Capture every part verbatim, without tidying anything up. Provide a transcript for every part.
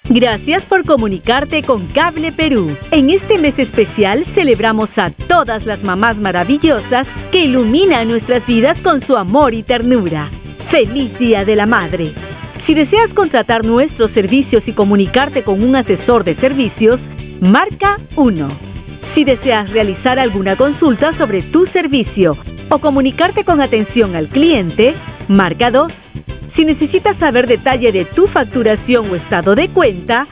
Gracias por comunicarte con Cable Perú. En este mes especial celebramos a todas las mamás maravillosas que iluminan nuestras vidas con su amor y ternura. ¡Feliz Día de la Madre! Si deseas contratar nuestros servicios y comunicarte con un asesor de servicios, marca uno. Si deseas realizar alguna consulta sobre tu servicio o comunicarte con atención al cliente, marca dos. Si necesitas saber detalle de tu facturación o estado de cuenta,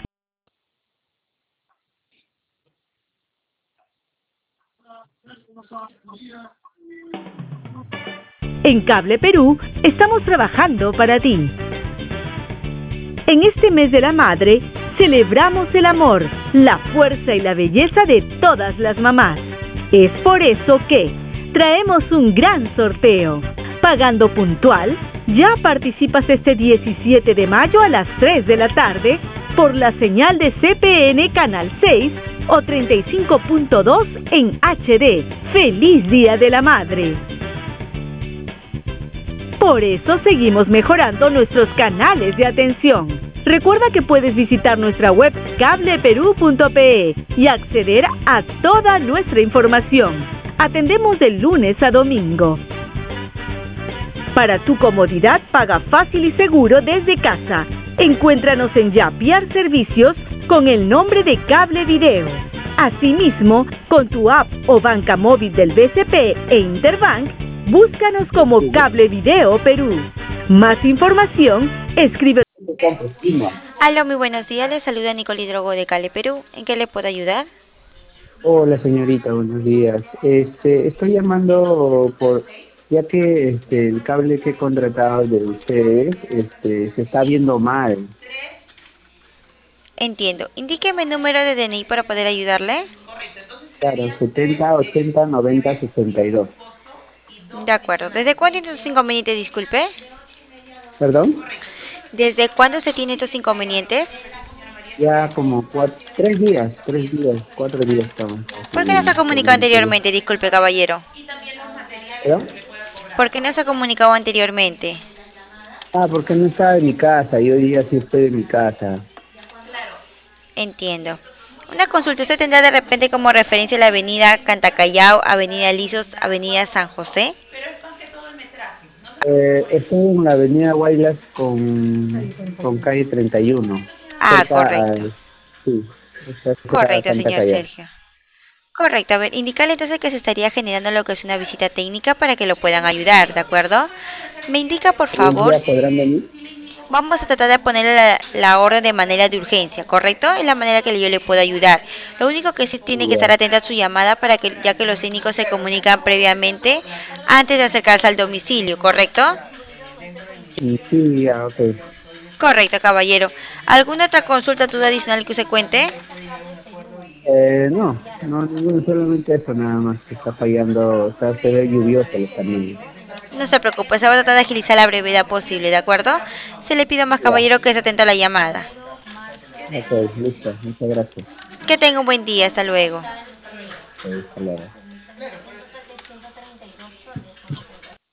en Cable Perú estamos trabajando para ti. En este mes de la madre, celebramos el amor, la fuerza y la belleza de todas las mamás. Es por eso que traemos un gran sorteo. Pagando puntual, ya participas este diecisiete de mayo a las tres de la tarde por la señal de C P N Canal seis o treinta y cinco punto dos en H D. ¡Feliz Día de la Madre! Por eso seguimos mejorando nuestros canales de atención. Recuerda que puedes visitar nuestra web cable perú punto pe y acceder a toda nuestra información. Atendemos de lunes a domingo. Para tu comodidad, paga fácil y seguro desde casa. Encuéntranos en Yapiar Servicios con el nombre de Cable Video. Asimismo, con tu app o banca móvil del B C P e Interbank, búscanos como Cable Video Perú. Más información, escribe. Aló, muy buenos días. Les saluda Nicole Hidrogo de Cable Perú. ¿En qué le puedo ayudar? Hola señorita, buenos días. Este, estoy llamando por, ya que este, el cable que he contratado de ustedes este, se está viendo mal. Entiendo. Indíqueme el número de D N I para poder ayudarle. Claro, setenta, ochenta, noventa, sesenta y dos. De acuerdo. ¿Desde cuándo tiene estos inconvenientes? Disculpe. ¿Perdón? ¿Desde cuándo se tiene estos inconvenientes? Ya como cuatro, tres días, tres días, cuatro días estamos. ¿Por qué no se ha comunicado anteriormente? Disculpe, caballero. ¿Perdón? ¿Por qué no se ha comunicado anteriormente? Ah, porque no estaba en mi casa, y hoy día sí estoy en mi casa. Entiendo. Una consulta, ¿usted tendrá de repente como referencia la avenida Cantacallao, avenida Lizos, avenida San José? Eh, estoy en la avenida Guaylas con, con calle treinta y uno. Ah, Cerca correcto. a- sí, cerca a Correcto, Santa señor Calla. Sergio. Correcto, a ver, indicarle entonces que se estaría generando lo que es una visita técnica para que lo puedan ayudar, ¿de acuerdo? Me indica, por ¿Hoy favor, día podrán venir? vamos a tratar de ponerle la, la orden de manera de urgencia, ¿correcto? Es la manera que yo le puedo ayudar. Lo único que sí tiene que estar Ya. atenta a su llamada para que, ya que los técnicos se comunican previamente antes de acercarse al domicilio, ¿correcto? Y sí, ya, ok. Correcto, caballero. ¿Alguna otra consulta, duda adicional que usted cuente? Eh, no, no, ninguno, solamente eso nada más, que está fallando, o sea, se ve lluvioso los caminos. No se preocupe, se va a tratar de agilizar la brevedad posible, ¿de acuerdo? Se le pido más, Ya, caballero, que se atenta a la llamada. ok, listo, muchas gracias. Que tenga un buen día, hasta luego. Ok, hasta luego.